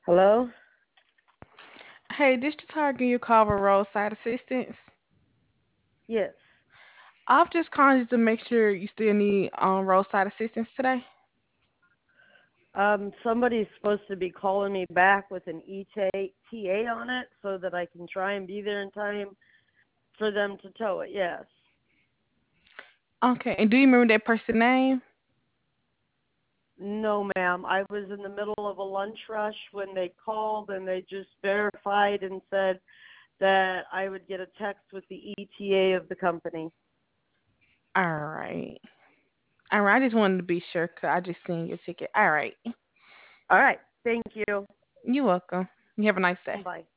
Hello? Hey, this is targeting you call for roadside assistance. Yes. I've just called you to make sure you still need roadside assistance today. Somebody's supposed to be calling me back with an ETA on it so that I can try and be there in time for them to tow it. Yes. Okay, and do you remember that person's name? No, ma'am. I was in the middle of a lunch rush when they called and they just verified and said that I would get a text with the ETA of the company. All right. All right, I just wanted to be sure because I just seen your ticket. All right. All right. Thank you. You're welcome. You have a nice day. Bye.